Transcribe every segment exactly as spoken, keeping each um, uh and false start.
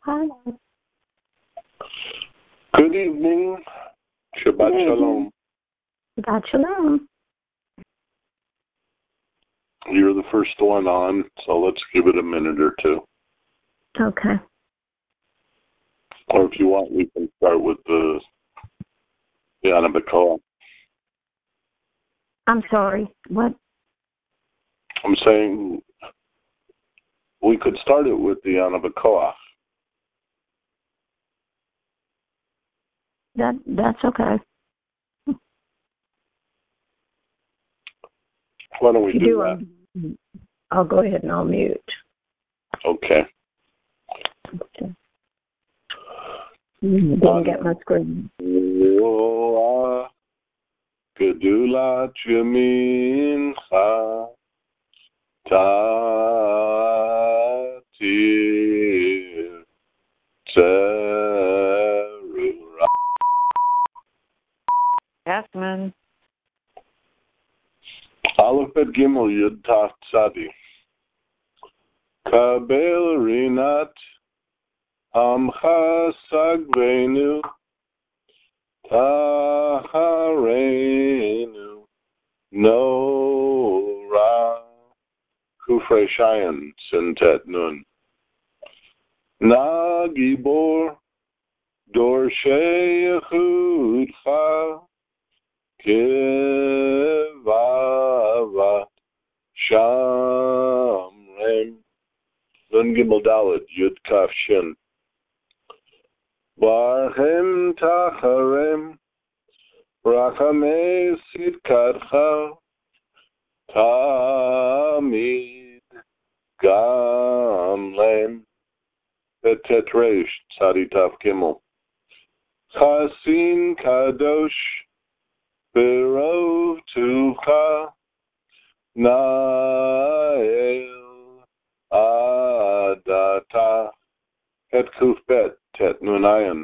Hi. Good evening. Shabbat Good Shalom. Shabbat Shalom. You're the first one on, so let's give it a minute or two. Okay. Or if you want, we can start with the the Anabakoa. I'm sorry. What? I'm saying we could start it with the Anabakoa. That that's okay. Why don't we You do, do. that? Um, I'll go ahead and I'll mute. Okay. Okay. Mm, Didn't get my screen. Yoah, Gedulat Yamincha, Tatir, Tzerura. Asman. Aleph Bet Gimel Yud Taf Tzadi. Kabel Rinat Amcha Sagvenu Taharenu Nora Kufrei Shayan Sintet Nun Na Gibor Dorshei Yechudcha Kivavat Shamrem Nun Gimel Dalet Yud Kaf Shin Barhem Tacharem Rachamei Sidkadcha Tamid Gamlem Betetresh Tzadi Tav Gimel Chasin Kadosh Berov Tucha Nael Adata Het Kuf Bet Tet Nunayan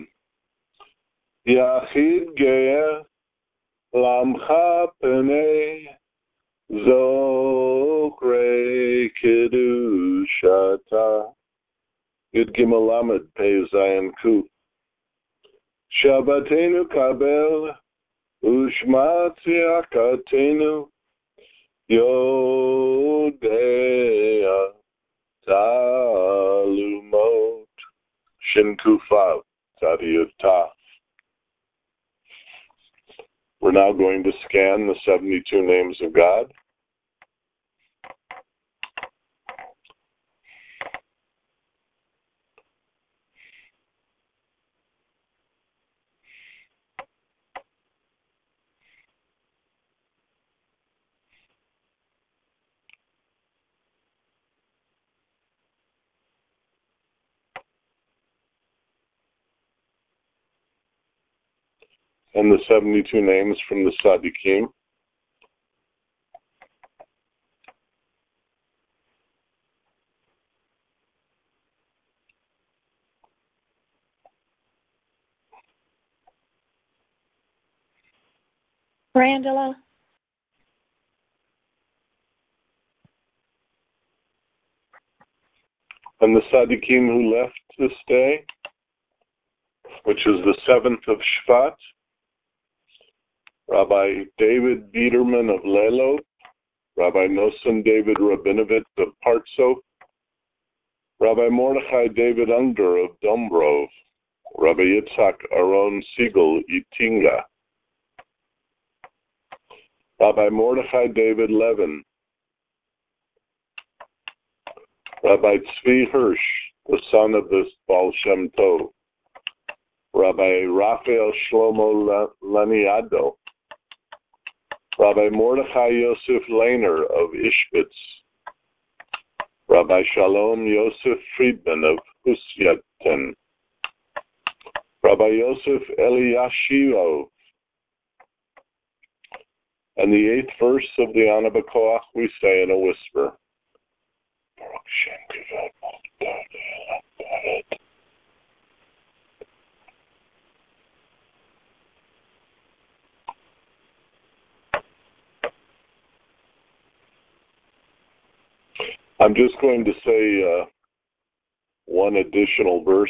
Yachid Geah Lamcha Penei Zokre Kedushata Yud Gimel Lamed Pei Zayin Kuf Shabbatenu Kabel Ushmat Yakatenu Yodea Talumot Shin Kufav Tzadiyut Taf. We're now going to scan the seventy-two names of God. And the seventy-two names from the Tzaddikim. Randala. And the Tzaddikim who left this day, which is the seventh of Shvat, Rabbi David Biederman of Lelo, Rabbi Nosson David Rabinovitz of Partsof, Rabbi Mordechai David Unger of Dombrov, Rabbi Yitzhak Aaron Siegel Itinga, Rabbi Mordechai David Levin, Rabbi Tzvi Hirsch, the son of the Baal Shem Tov, Rabbi Raphael Shlomo Laniado, Rabbi Mordechai Yosef Lehner of Ishbitz, Rabbi Shalom Yosef Friedman of Husyeten, Rabbi Yosef Eliashivov. And the eighth verse of the Anabakoach we say in a whisper. I'm just going to say uh, one one additional verse,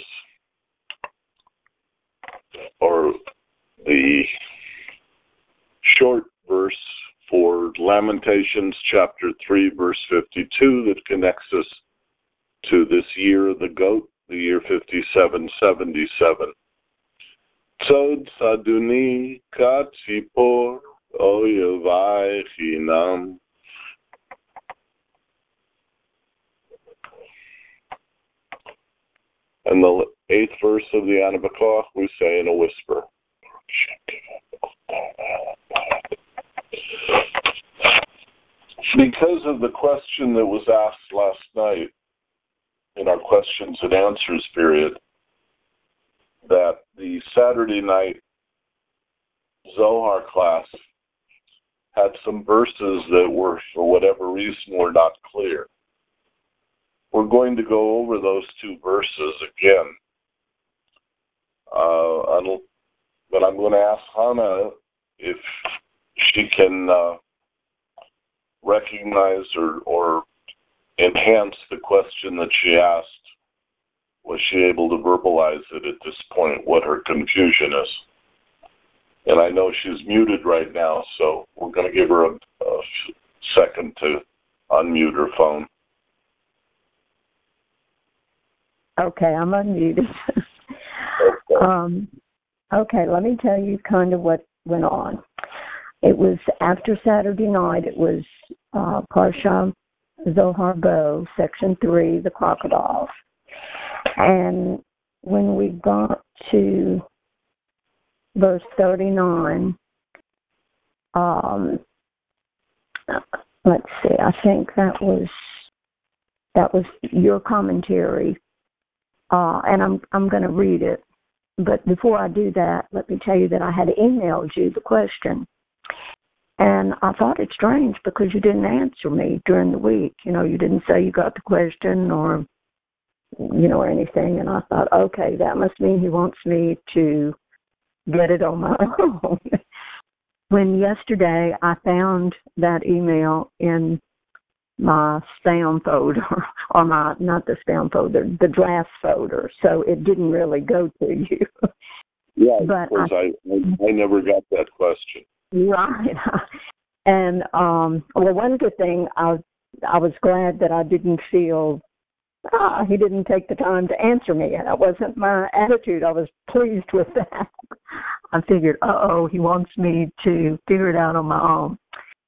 or the short verse for Lamentations chapter three, verse fifty-two, that connects us to this year of the goat, the year fifty-seven seventy-seven. Tzod saduni katzipor oyevai chinam. And the eighth verse of the Anabakah, we say in a whisper. Because of the question that was asked last night in our questions and answers period, that the Saturday night Zohar class had some verses that were, for whatever reason, were not clear. We're going to go over those two verses again. Uh, but I'm going to ask Hannah if she can uh, recognize or, or enhance the question that she asked. Was she able to verbalize it at this point, what her confusion is? And I know she's muted right now, so we're going to give her a, a second to unmute her phone. Okay, I'm unmuted. um, okay, let me tell you kind of what went on. It was after Saturday night. It was uh, Parsha Zohar Bo, Section three, the crocodiles. And when we got to verse thirty-nine, um, let's see, I think that was that was your commentary. Uh, and I'm I'm going to read it. But before I do that, let me tell you that I had emailed you the question. And I thought it strange because you didn't answer me during the week. You know, you didn't say you got the question or, you know, or anything. And I thought, okay, that must mean he wants me to get it on my own. When yesterday I found that email in my spam folder, or my, not the spam folder, the draft folder, so it didn't really go to you. Yeah, but of course, I, I, I never got that question. Right. And, um, well, one good thing, I, I was glad that I didn't feel, ah, he didn't take the time to answer me. That wasn't my attitude. I was pleased with that. I figured, uh-oh, he wants me to figure it out on my own.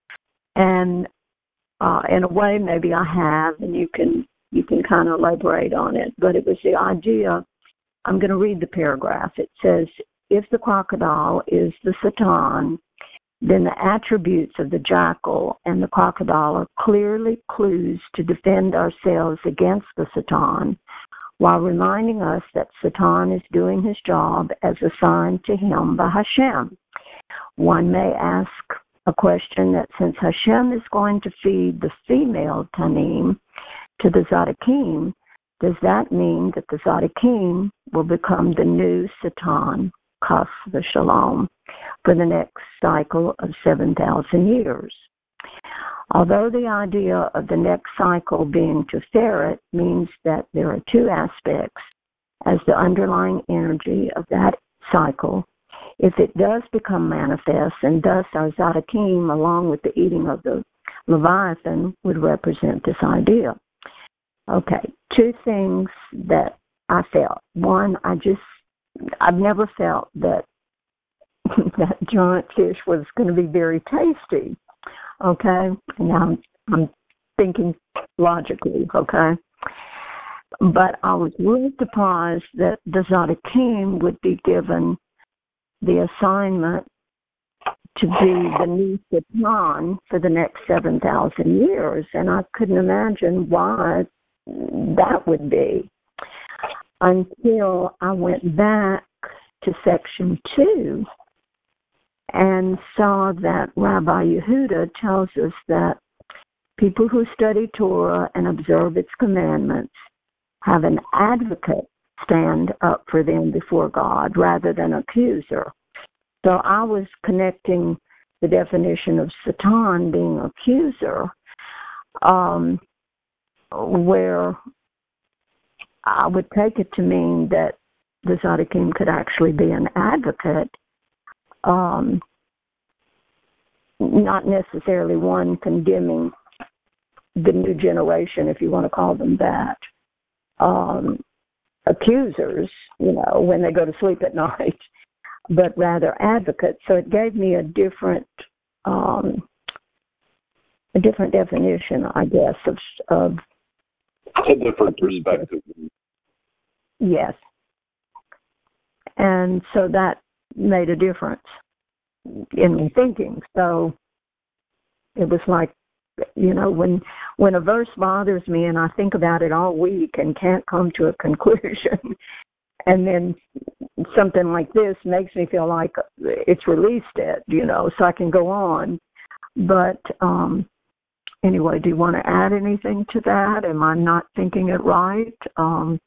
And Uh, in a way, maybe I have, and you can you can kind of elaborate on it. But it was the idea. I'm going to read the paragraph. It says, if the crocodile is the Satan, then the attributes of the jackal and the crocodile are clearly clues to defend ourselves against the Satan, while reminding us that Satan is doing his job as assigned to him by Hashem. One may ask a question that since Hashem is going to feed the female Tanim to the Zadikim, does that mean that the Zadikim will become the new Satan, Chas v'Shalom, for the next cycle of seven thousand years? Although the idea of the next cycle being Tiferet means that there are two aspects as the underlying energy of that cycle, if it does become manifest, and thus our Zadikim, along with the eating of the Leviathan, would represent this idea. Okay, two things that I felt. One, I just, I've never felt that that giant fish was going to be very tasty. Okay, and I'm, I'm thinking logically, okay? But I was really surprised that the Zadikim would be given the assignment to be the new Satan for the next seven thousand years, and I couldn't imagine why that would be until I went back to section two and saw that Rabbi Yehuda tells us that people who study Torah and observe its commandments have an advocate stand up for them before God rather than accuser. So I was connecting the definition of Satan being accuser, um, where I would take it to mean that the Tzaddikim could actually be an advocate, um, not necessarily one condemning the new generation, if you want to call them that, um, accusers, you know, when they go to sleep at night, but rather advocates. So it gave me a different, um, a different definition, I guess, of, of a different perspective. Yes. And so that made a difference in my thinking. So it was like, you know, when when a verse bothers me and I think about it all week and can't come to a conclusion, and then something like this makes me feel like it's released it, you know, so I can go on. But um, anyway, do you want to add anything to that? Am I not thinking it right? Um,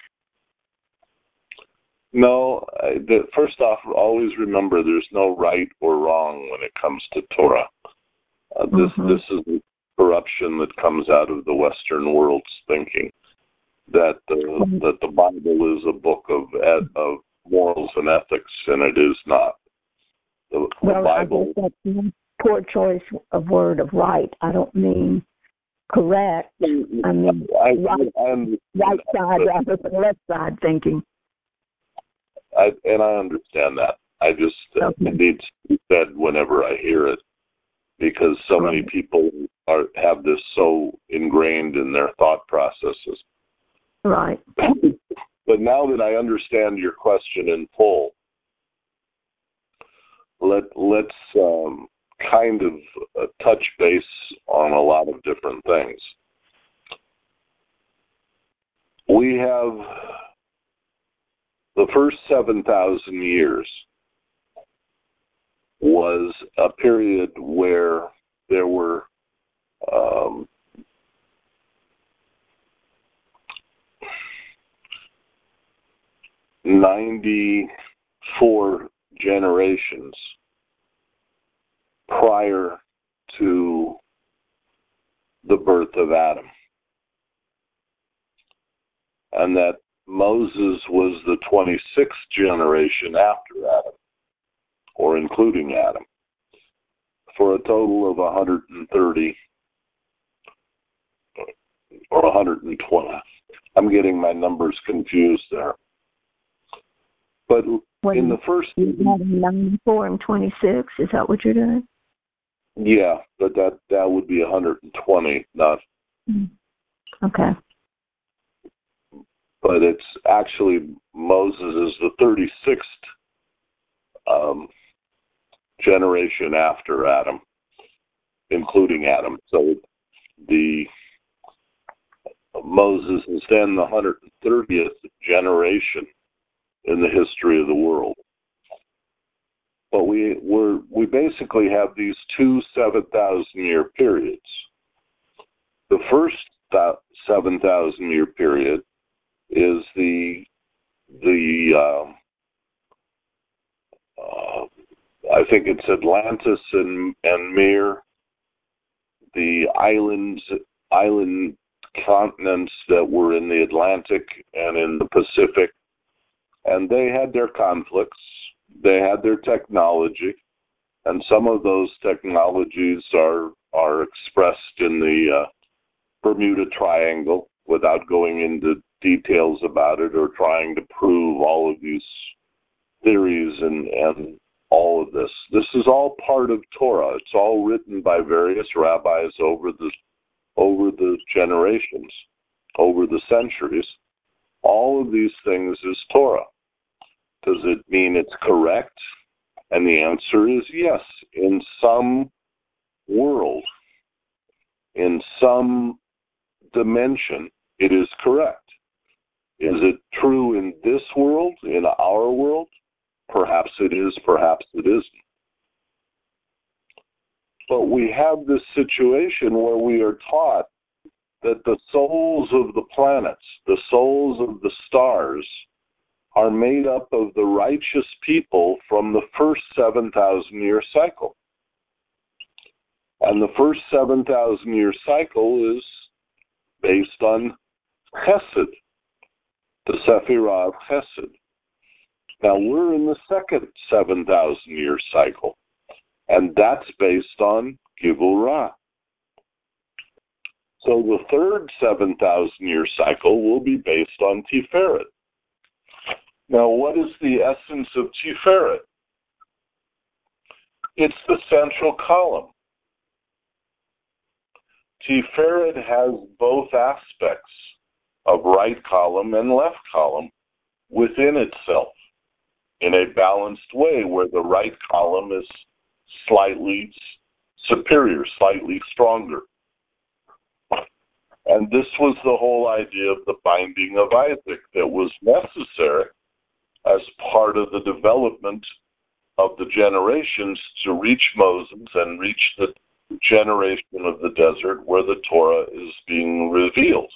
no, I, the, first off, always remember there's no right or wrong when it comes to Torah. Uh, this mm-hmm. this is corruption that comes out of the Western world's thinking, that the mm-hmm. that the Bible is a book of of morals and ethics, and it is not. The, the well, Bible. I guess that's a poor choice of word of right. I don't mean correct. I mean I, right, I, right side rather than left side thinking. I, and I understand that. I just okay. it needs to be said whenever I hear it, because so many people are have this so ingrained in their thought processes. Right. But now that I understand your question in full, let let's um, kind of uh, touch base on a lot of different things. We have the first seven thousand years was a period where there were um, ninety-four generations prior to the birth of Adam, and that Moses was the twenty-sixth generation after Adam, or including Adam, for a total of one hundred thirty or one hundred twenty. I'm getting my numbers confused there. But when in the first... ninety-four and twenty-six, is that what you're doing? Yeah, but that, that would be one hundred twenty, not... Okay. But it's actually, Moses is the thirty-sixth um, generation after Adam, including Adam. So the Moses is then the one hundred thirtieth generation in the history of the world. But we we're, we basically have these two seven thousand year periods. The first seven thousand year period is the the uh, uh, I think it's Atlantis and and Mir, the islands island continents that were in the Atlantic and in the Pacific, and they had their conflicts, they had their technology, and some of those technologies are are expressed in the uh, Bermuda Triangle, without going into details about it or trying to prove all of these theories and, and all of this. This is all part of Torah. It's all written by various rabbis over the over the generations, over the centuries. All of these things is Torah. Does it mean it's correct? And the answer is yes. In some world, in some dimension, it is correct. Is it true in this world, in our world? Perhaps it is, perhaps it isn't. But we have this situation where we are taught that the souls of the planets, the souls of the stars, are made up of the righteous people from the first seven thousand year cycle. And the first seven thousand year cycle is based on chesed, the Sephirah of Chesed. Now, we're in the second seven thousand year cycle, and that's based on Givul Ra. So the third seven thousand year cycle will be based on Tiferet. Now, what is the essence of Tiferet? It's the central column. Tiferet has both aspects of right column and left column within itself in a balanced way, where the right column is slightly superior, slightly stronger. And this was the whole idea of the binding of Isaac that was necessary as part of the development of the generations to reach Moses and reach the generation of the desert where the Torah is being revealed.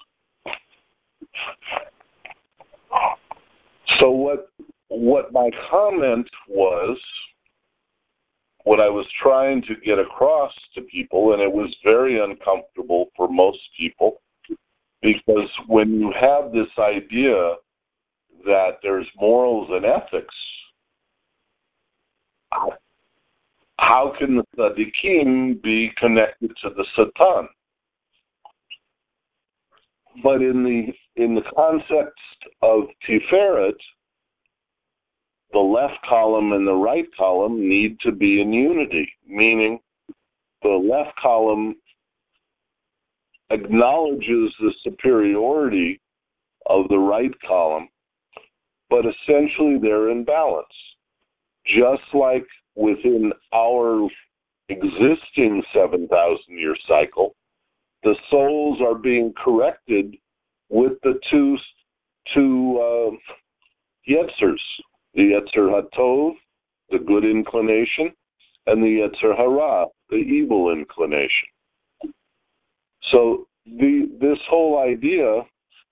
So what what my comment was, what I was trying to get across to people, and it was very uncomfortable for most people, because when you have this idea that there's morals and ethics, how can the tzaddikim be connected to the Satan? But in the in the context of Tiferet, the left column and the right column need to be in unity, meaning the left column acknowledges the superiority of the right column, but essentially they're in balance. Just like within our existing seven thousand year cycle, the souls are being corrected with the two, two uh, Yetzers, the Yetzer HaTov, the good inclination, and the Yetzer Hara, the evil inclination. So the this whole idea,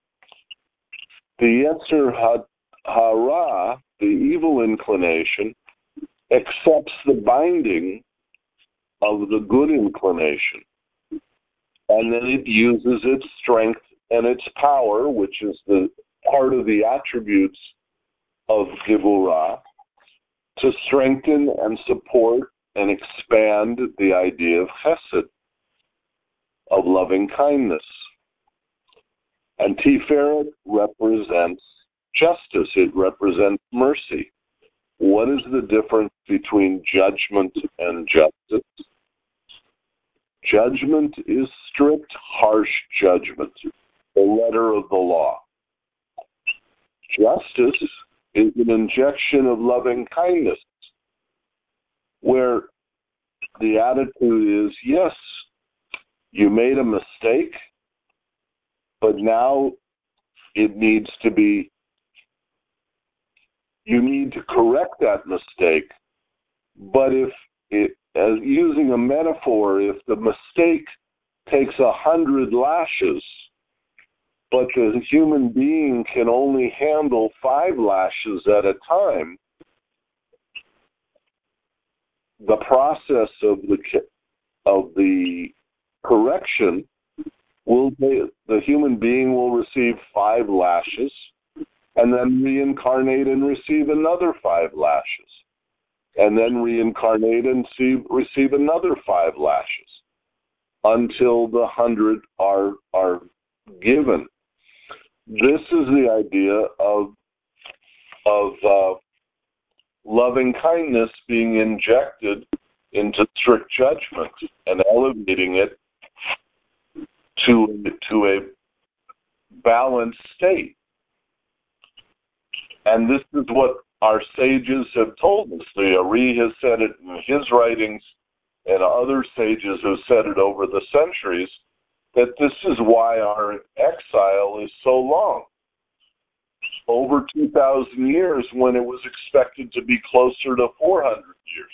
the Yetzer Hara, the evil inclination, accepts the binding of the good inclination, and then it uses its strength and its power, which is the part of the attributes of Givul Ra, to strengthen and support and expand the idea of Chesed, of loving kindness. And Tiferet represents justice. It represents mercy. What is the difference between judgment and justice? Judgment is strict, harsh judgment, the letter of the law. Justice is an injection of loving kindness, where the attitude is, yes, you made a mistake, but now it needs to be, you need to correct that mistake. But if it, as using a metaphor, if the mistake takes a hundred lashes, but the human being can only handle five lashes at a time, the process of the of the correction will be, the human being will receive five lashes and then reincarnate and receive another five lashes, and then reincarnate and see, receive another five lashes until the hundred are are given. This is the idea of of uh, loving kindness being injected into strict judgment and elevating it to to a balanced state. And this is what our sages have told us. The Ari has said it in his writings, and other sages have said it over the centuries, that this is why our exile is so long. Over two thousand years, when it was expected to be closer to four hundred years.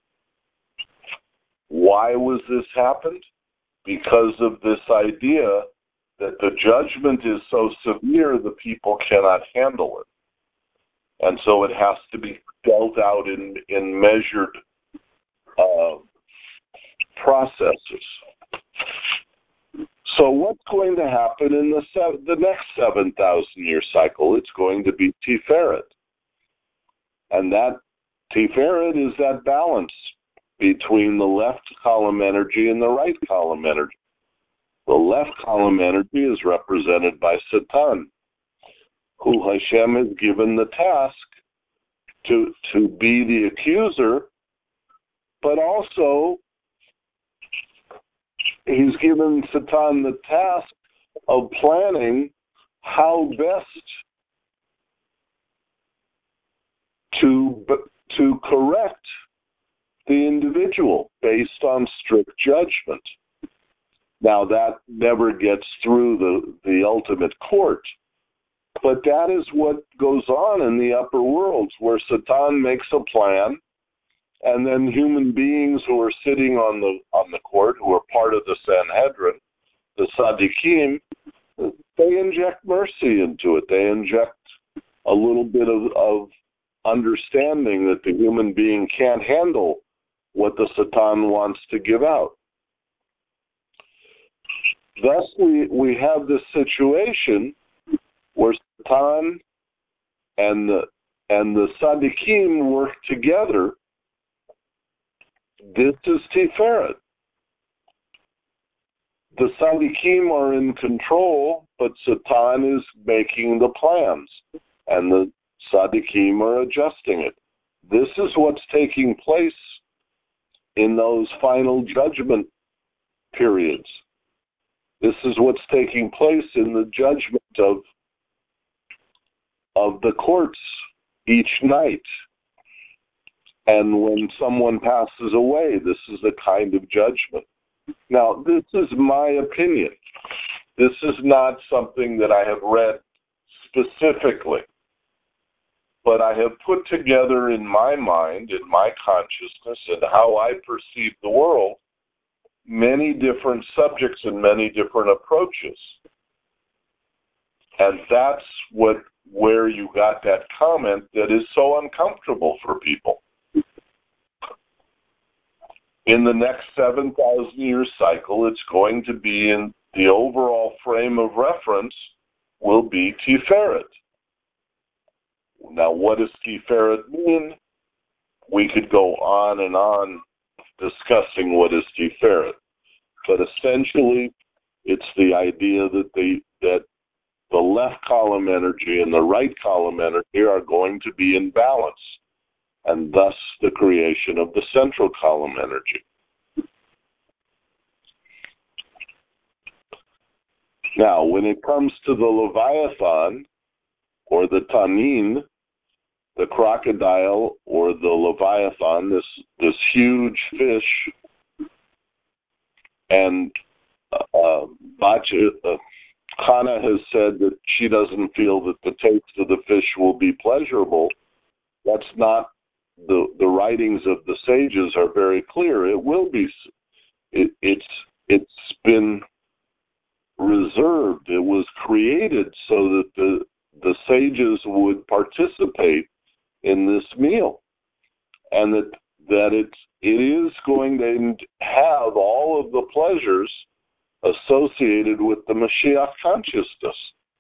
Why was this happened? Because of this idea that the judgment is so severe, the people cannot handle it. And so it has to be dealt out in, in measured uh, processes. So what's going to happen in the seven, the next seven thousand year cycle? It's going to be Tiferet. And that Tiferet is that balance between the left column energy and the right column energy. The left column energy is represented by Satan, who Hashem has given the task to, to be the accuser, but also he's given Satan the task of planning how best to, to correct the individual based on strict judgment. Now, that never gets through the, the ultimate court, but that is what goes on in the upper worlds, where Satan makes a plan, and then human beings who are sitting on the on the court, who are part of the Sanhedrin, the Tzaddikim, they inject mercy into it. They inject a little bit of, of understanding that the human being can't handle what the Satan wants to give out. Thus, we, we have this situation where Satan and the and the Tzaddikim work together. This is Tiferet. The Tzaddikim are in control, but Satan is making the plans, and the Tzaddikim are adjusting it. This is what's taking place in those final judgment periods. This is what's taking place in the judgment of, of the courts each night. And when someone passes away, this is the kind of judgment. Now, this is my opinion. This is not something that I have read specifically, but I have put together in my mind, in my consciousness, and how I perceive the world, many different subjects and many different approaches. And that's what where you got that comment that is so uncomfortable for people. In the next seven thousand year cycle, it's going to be in the overall frame of reference will be Tiferet. Now, what does Tiferet mean? We could go on and on discussing what is Tiferet, but essentially, it's the idea that the that the left column energy and the right column energy are going to be in balance, and thus the creation of the central column energy. Now, when it comes to the Leviathan, or the Tanin, the crocodile, or the Leviathan, this this huge fish, and uh, Bacha, uh, Hannah has said that she doesn't feel that the taste of the fish will be pleasurable. That's not the the writings of the sages are very clear. It will be. It, it's it's been reserved. It was created so that the the sages would participate in this meal, and that that it's it is going to have all of the pleasures associated with the Mashiach consciousness.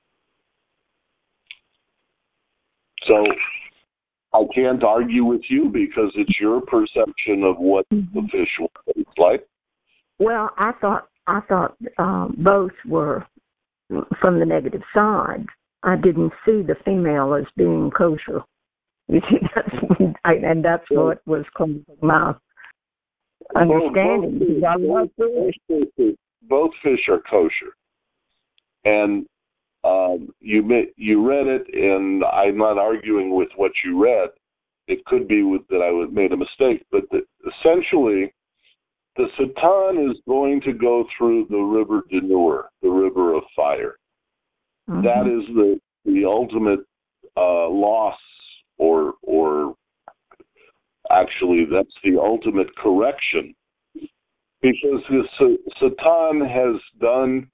So I can't argue with you because it's your perception of what mm-hmm. the fish will taste like. Well, I thought I thought um, both were from the negative side. I didn't see the female as being kosher. You see, that's I, and that's what was coming from my understanding. Both, both, both, both, both fish are kosher, and um, you may, you read it, and I'm not arguing with what you read. It could be with, that I made a mistake, but the, essentially, the Satan is going to go through the river Denur, the river of fire. Mm-hmm. That is the the ultimate uh, loss, or or actually that's the ultimate correction, because the Satan has done.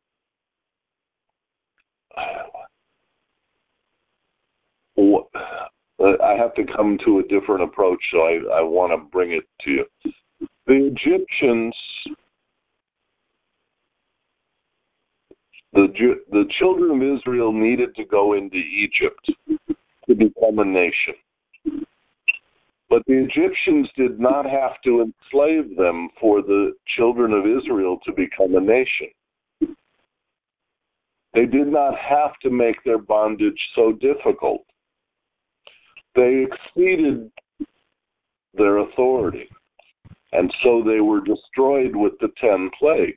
I have to come to a different approach, so I, I want to bring it to you. The Egyptians The, the children of Israel needed to go into Egypt to become a nation. But the Egyptians did not have to enslave them for the children of Israel to become a nation. They did not have to make their bondage so difficult. They exceeded their authority, and so they were destroyed with the ten plagues.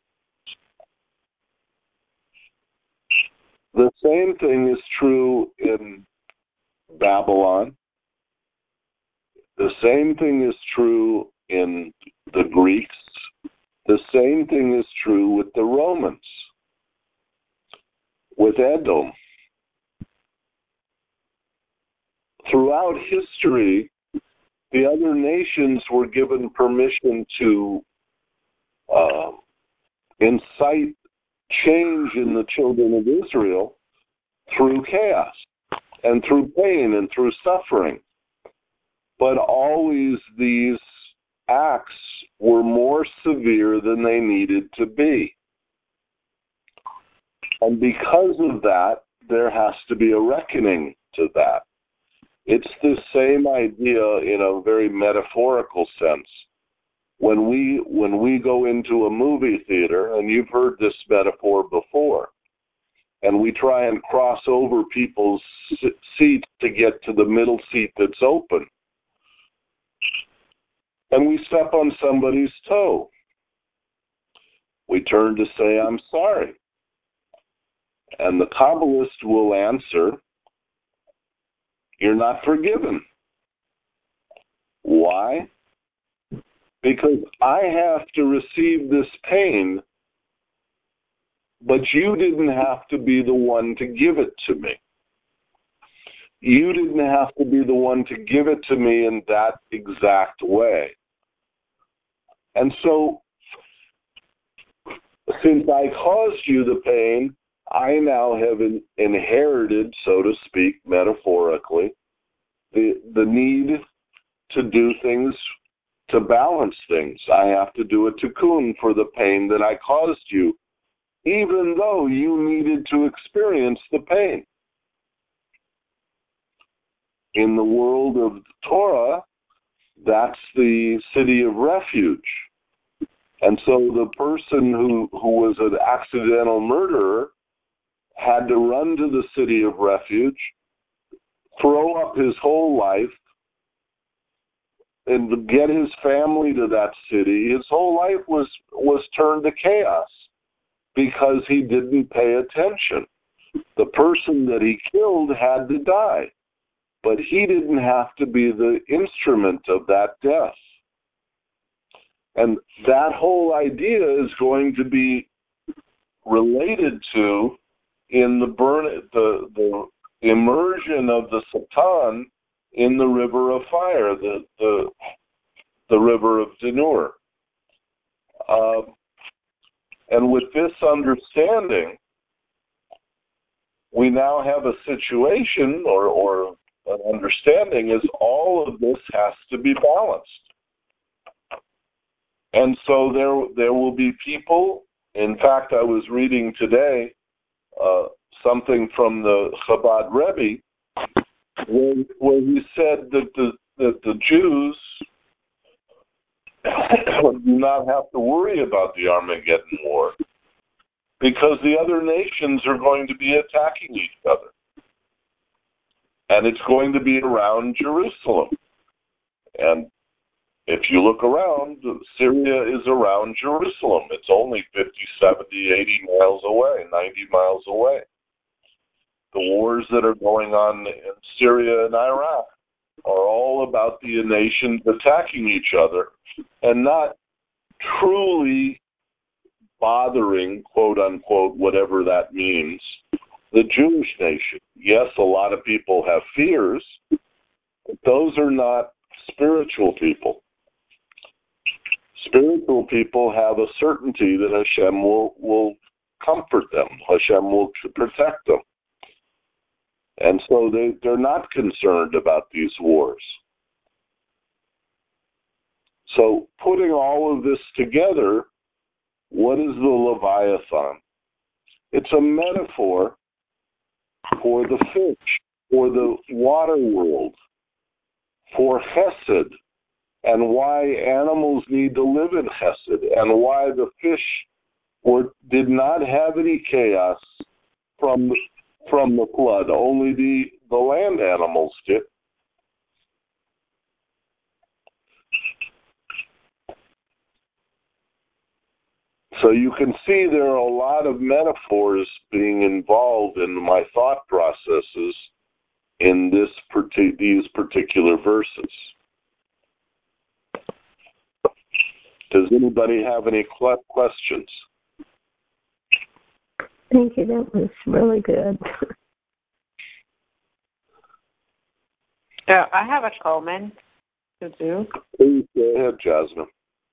The same thing is true in Babylon. The same thing is true in the Greeks. The same thing is true with the Romans, with Edom. Throughout history, the other nations were given permission to uh, incite change in the children of Israel through chaos and through pain and through suffering. But always these acts were more severe than they needed to be. And because of that, there has to be a reckoning to that. It's the same idea in a very metaphorical sense. When we when we go into a movie theater, and you've heard this metaphor before, and we try and cross over people's seats to get to the middle seat that's open, and we step on somebody's toe, we turn to say, "I'm sorry." And the Kabbalist will answer, "You're not forgiven." Why? Because I have to receive this pain, but you didn't have to be the one to give it to me. You didn't have to be the one to give it to me in that exact way. And so, since I caused you the pain, I now have in, inherited, so to speak, metaphorically, the the need to do things, to balance things. I have to do a tikkun for the pain that I caused you, even though you needed to experience the pain. In the world of Torah, that's the city of refuge. And so the person who, who was an accidental murderer had to run to the city of refuge, throw up his whole life, and to get his family to that city. His whole life was, was turned to chaos because he didn't pay attention. The person that he killed had to die, but he didn't have to be the instrument of that death. And that whole idea is going to be related to in the burn, the, the immersion of the Satan in the river of fire, the the, the river of Denur. Uh, and with this understanding, we now have a situation or, or an understanding is all of this has to be balanced. And so there there will be people, in fact, I was reading today uh, something from the Chabad Rebbe, where, where he said that the, that the Jews do not have to worry about the Armageddon War because the other nations are going to be attacking each other. And it's going to be around Jerusalem. And if you look around, Syria is around Jerusalem. It's only fifty, seventy, eighty miles away, ninety miles away. The wars that are going on in Syria and Iraq are all about the nations attacking each other and not truly bothering, quote unquote, whatever that means, the Jewish nation. Yes, a lot of people have fears, but those are not spiritual people. Spiritual people have a certainty that Hashem will, will comfort them. Hashem will protect them. And so they, they're not concerned about these wars. So putting all of this together, what is the Leviathan? It's a metaphor for the fish, for the water world, for chesed, and why animals need to live in chesed, and why the fish were, did not have any chaos from, from the flood. Only the, the land animals did. So you can see there are a lot of metaphors being involved in my thought processes in this parti- these particular verses. Does anybody have any questions? Thank you. That was really good. Uh, I have a comment to do. Please go ahead, Jasmine.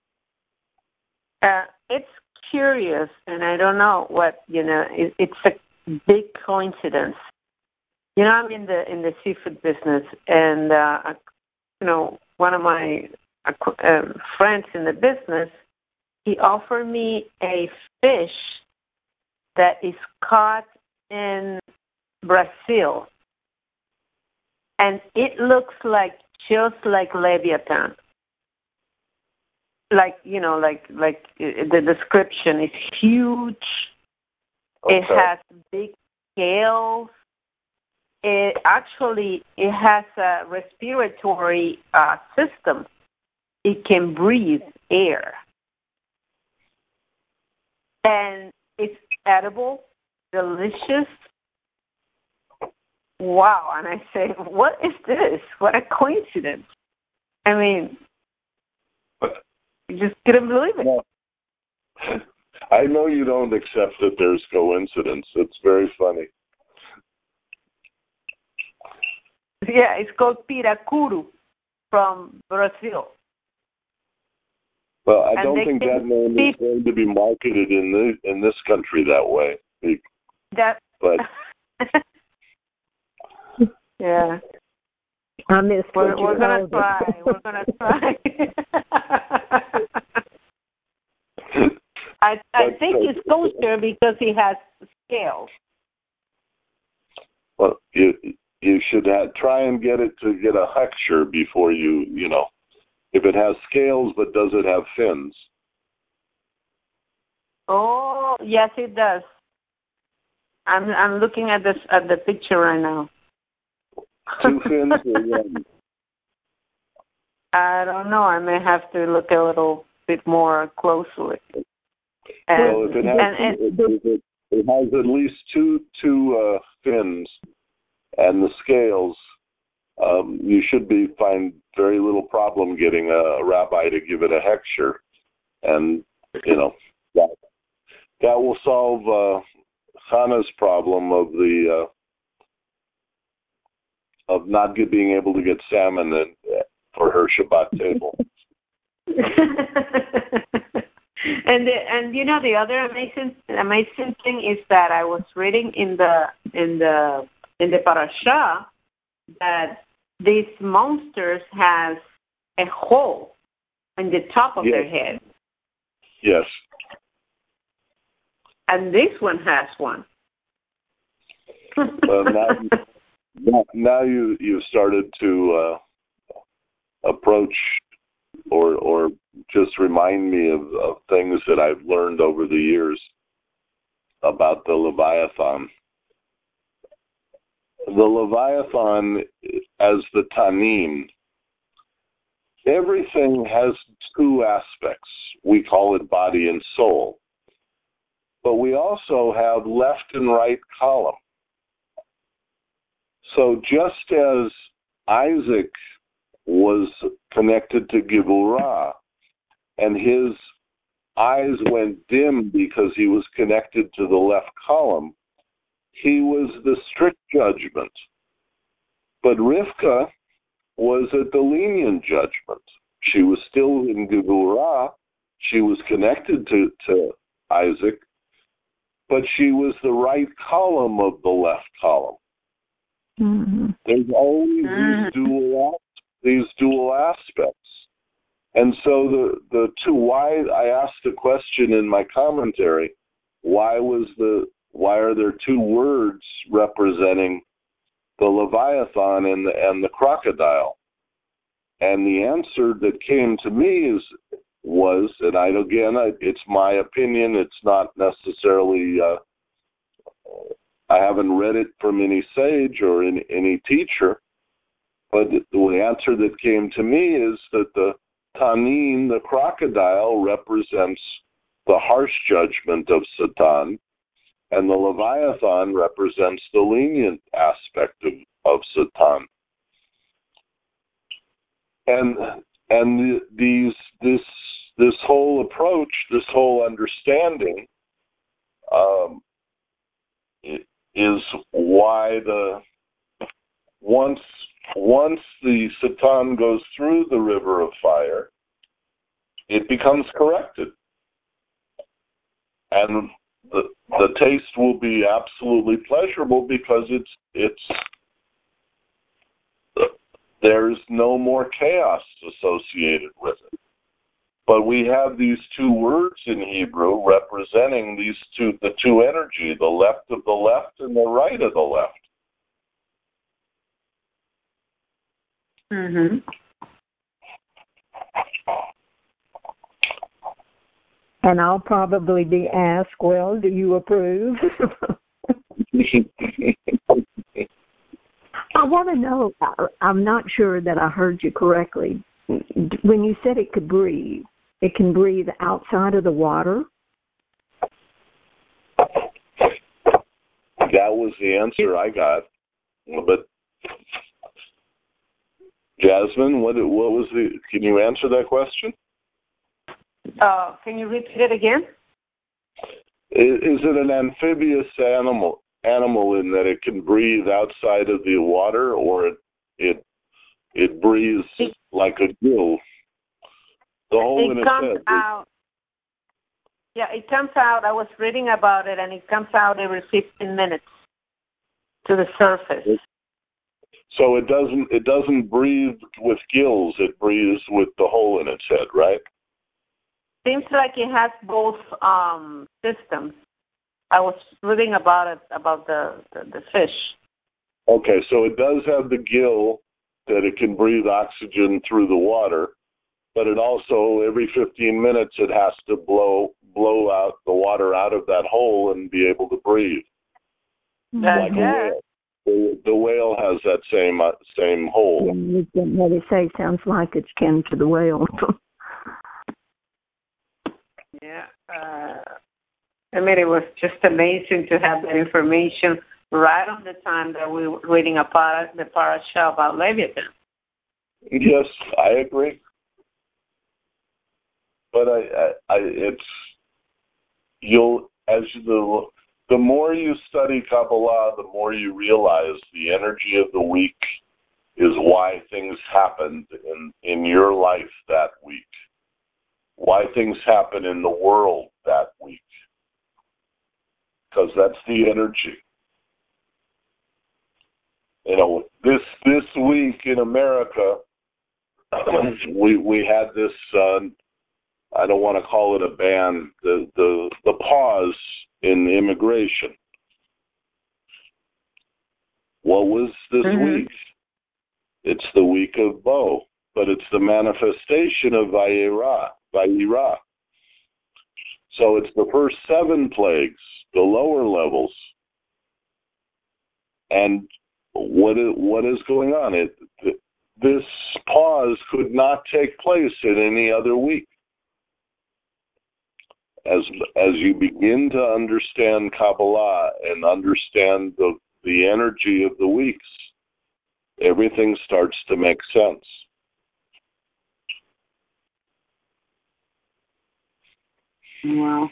Uh, it's curious, and I don't know what, you know, it, it's a big coincidence. You know, I'm in the in the seafood business, and, uh, you know, one of my uh, friends in the business, he offered me a fish that is caught in Brazil, and it looks like just like Leviathan. Like, you know, like like the description is huge. Okay. It has big scales. It actually it has a respiratory uh, system. It can breathe air, and it's edible, delicious. Wow! And I say, what is this? What a coincidence! I mean. You just couldn't believe it. No. I know you don't accept that there's coincidence. It's very funny. Yeah, it's called piracuru from Brazil. Well, I and don't think that name is going to be marketed in the in this country that way. That, but yeah. I missed We're, what we're you gonna called try. it. We're gonna try. I I think it's kosher because he has scales. Well, you you should have, try and get it to get a hechsher before you you know. If it has scales but does it have fins? Oh yes, it does. I'm I'm looking at this at the picture right now. Two fins or one? I don't know. I may have to look a little bit more closely. And, well, if it has, and, and, it, it, it has at least two two uh, fins and the scales, um, you should be find very little problem getting a, a rabbi to give it a hechsher, and you know that that will solve uh, Hannah's problem of the. Uh, of not get, being able to get salmon in, for her Shabbat table. and the, and you know the other amazing amazing thing is that I was reading in the in the in the parasha that these monsters has a hole in the top of yes. their head. Yes. And this one has one. Well, now, now you you've started to uh, approach or or just remind me of, of things that I've learned over the years about the Leviathan. The Leviathan, as the Tanim, everything has two aspects. We call it body and soul. But we also have left and right column. So just as Isaac was connected to Giburah, and his eyes went dim because he was connected to the left column, he was the strict judgment. But Rivka was at the lenient judgment. She was still in Giburah. She was connected to, to Isaac, but she was the right column of the left column. Mm-hmm. There's always these dual these dual aspects, and so the the two. Why I asked the question in my commentary, why was the why are there two words representing the Leviathan and the, and the crocodile? And the answer that came to me is was, and I again, I, it's my opinion. It's not necessarily. Uh, I haven't read it from any sage or in, any teacher, but the answer that came to me is that the Tanin, the crocodile, represents the harsh judgment of Satan, and the Leviathan represents the lenient aspect of, of Satan. And and the, these this this whole approach, this whole understanding, um, is why the once once the Satan goes through the river of fire, it becomes corrected, and the the taste will be absolutely pleasurable because it's it's there's no more chaos associated with it. But we have these two words in Hebrew representing these two, the two energy, the left of the left and the right of the left. Mm-hmm. And I'll probably be asked, well, do you approve? I want to know, I'm not sure that I heard you correctly. When you said it could breathe, it can breathe outside of the water? That was the answer I got. But Jasmine, what what was the? Can you answer that question? Uh, can you repeat it again? Is, is it an amphibious animal? Animal in that it can breathe outside of the water, or it it it breathes like a gill. The hole it in its comes head. out. Yeah, it comes out. I was reading about it, and it comes out every fifteen minutes to the surface. So it doesn't it doesn't breathe with gills. It breathes with the hole in its head, right? Seems like it has both um, systems. I was reading about it, about the, the, the fish. Okay, so it does have the gill that it can breathe oxygen through the water, but it also, every fifteen minutes, it has to blow blow out the water out of that hole and be able to breathe. That's like a whale. The, the whale has that same uh, same hole. Yeah, what they say sounds like it's kin to the whale. Yeah. Uh, I mean, it was just amazing to have that information right on the time that we were reading about the parasha about Leviathan. Yes, I agree. But I, I, I it's you'll as the the more you study Kabbalah, the more you realize the energy of the week is why things happened in in your life that week, why things happen in the world that week. Because that's the energy. You know, this this week in America, we we had this. Uh, I don't want to call it a ban. The the the pause in immigration. What was this mm-hmm. week? It's the week of Bo, but it's the manifestation of Vayera, Vayera. So it's the first seven plagues, the lower levels. And what is, what is going on? It, this pause could not take place in any other week. As as you begin to understand Kabbalah and understand the the energy of the weeks, everything starts to make sense. Wow.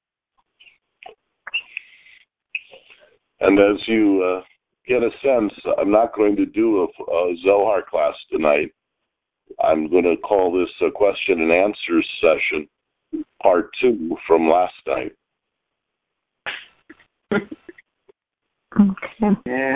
And as you uh, get a sense, I'm not going to do a, a Zohar class tonight. I'm going to call this a question and answers session, part two from last night. Okay. Yeah.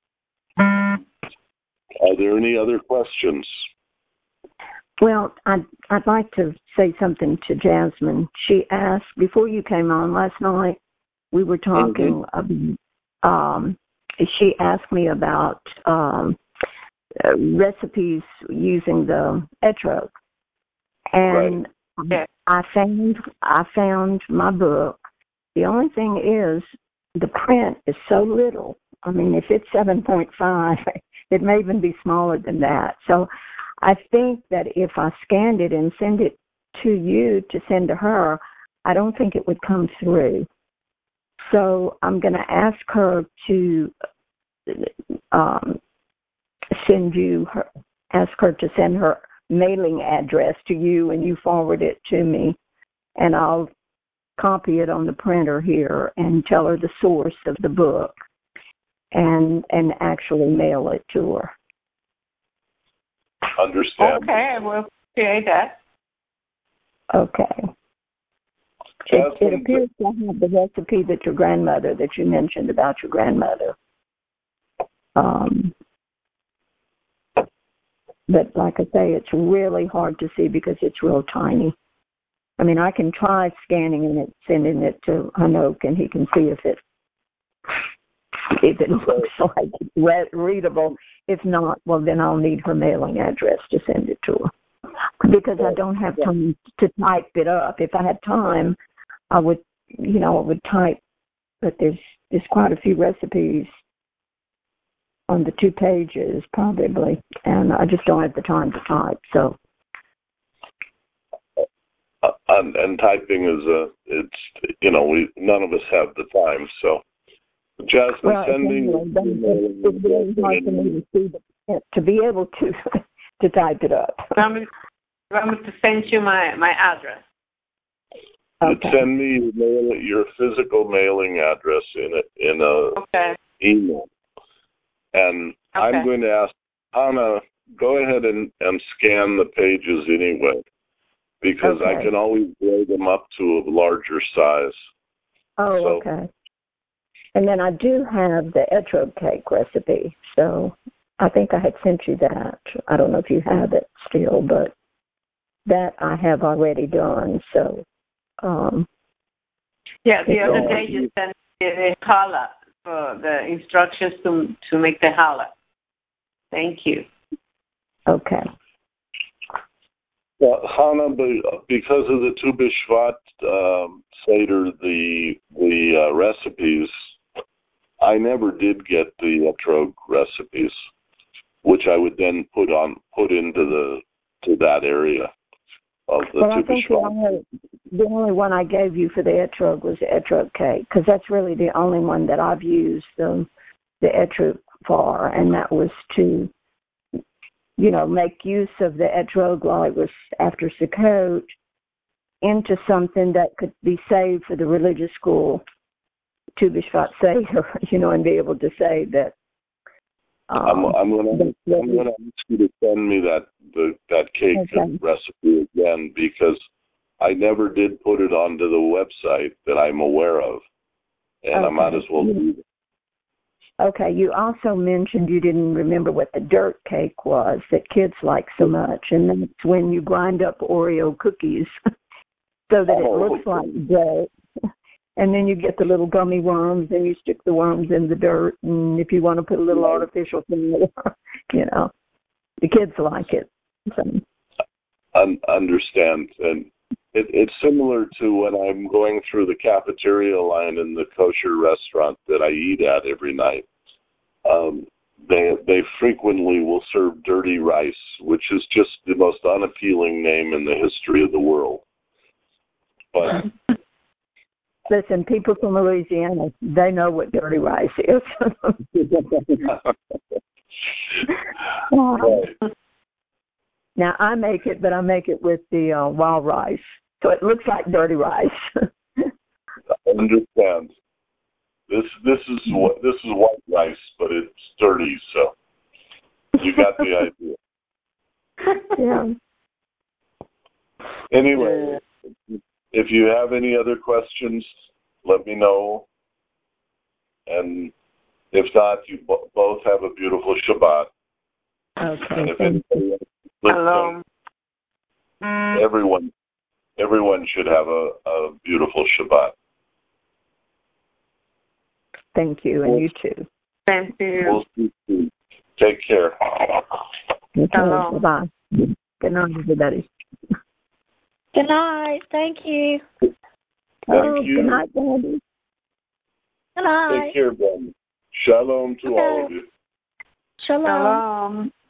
Are there any other questions? Well, I'd, I'd like to say something to Jasmine. She asked, before you came on last night, we were talking. Mm-hmm. Um, she asked me about um, uh, recipes using the etrog, and right. I found I found my book. The only thing is, the print is so little. I mean, if it's seven point five, it may even be smaller than that. So I think that if I scanned it and send it to you to send to her, I don't think it would come through. So I'm going to ask her to um, send you her, ask her to send her mailing address to you, and you forward it to me, and I'll copy it on the printer here and tell her the source of the book and and actually mail it to her. Understand. Okay, I will appreciate that. Okay. It, it appears to have the recipe that your grandmother, that you mentioned about your grandmother. Um, but like I say, it's really hard to see because it's real tiny. I mean, I can try scanning it, sending it to Hanoch, and he can see if it if it looks like it's read, readable. If not, well, then I'll need her mailing address to send it to her, because I don't have time to type it up. If I had time, I would, you know, I would type, but there's there's quite a few recipes on the two pages probably, and I just don't have the time to type. So. Uh, and, and typing is a, it's, you know, we none of us have the time. So, Jasmine, well, sending. It's, it's very hard for me to see the, to be able to to type it up. I'm going to send you my, my address. Okay. Send me your, mail, your physical mailing address in a in a okay. email, and okay. I'm going to ask Anna, go ahead and, and scan the pages anyway, because okay. I can always blow them up to a larger size. Oh, so, okay. And then I do have the etrog cake recipe, so I think I had sent you that. I don't know if you have it still, but that I have already done. So, um, yeah, the other day you sent the challah for the instructions to to make the challah. Thank you. Okay. Well, Hannah, because of the Tu B'Shvat um, Seder, the the uh, recipes, I never did get the etrog recipes, which I would then put on put into the to that area of the well, Tu I think the only, the only one I gave you for the etrog was the etrog cake, because that's really the only one that I've used the the etrog for, and that was to, you know, make use of the etrog while it was after Sukkot into something that could be saved for the religious school Tu B'Shvat Seder, you know, and be able to say that. Um, I'm, I'm going to I'm going to ask you to send me that the, that cake okay. recipe again, because I never did put it onto the website that I'm aware of, and okay. I might as well do it. Okay, you also mentioned you didn't remember what the dirt cake was that kids like so much, and that's when you grind up Oreo cookies so that oh. it looks like dirt, and then you get the little gummy worms, and you stick the worms in the dirt, and if you want to put a little artificial thing, you know, the kids like it. So. I understand, and it, it's similar to when I'm going through the cafeteria line in the kosher restaurant that I eat at every night. Um, they they frequently will serve dirty rice, which is just the most unappealing name in the history of the world. But listen, people from Louisiana, they know what dirty rice is. Right. Now I make it, but I make it with the uh, wild rice, so it looks like dirty rice. I understand. This this is what this is white rice, but it's dirty. So you got the idea. Yeah. Anyway, if you have any other questions, let me know. And if not, you bo- both have a beautiful Shabbat. Okay. And if anybody else Hello. everyone everyone should have a, a beautiful Shabbat. Thank you, and you too. Thank you. We'll take care. Hello. Bye-bye. Good night, everybody. Good night. Thank you. Thank oh, you. Good night, Daddy. Good night. Take care, Ben. Shalom to Okay. all of you. Shalom. Shalom.